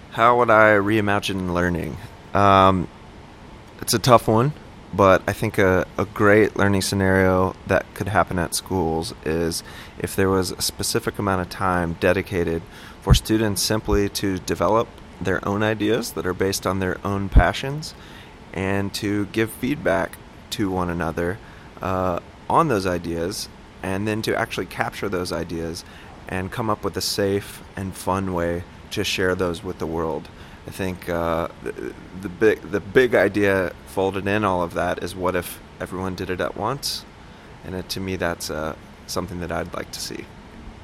How would I reimagine learning? Um, it's a tough one, but I think a great learning scenario that could happen at schools is if there was a specific amount of time dedicated for students simply to develop their own ideas that are based on their own passions and to give feedback to one another on those ideas, and then to actually capture those ideas and come up with a safe and fun way to share those with the world. I think the big idea folded in all of that is what if everyone did it at once, and to me that's something that I'd like to see.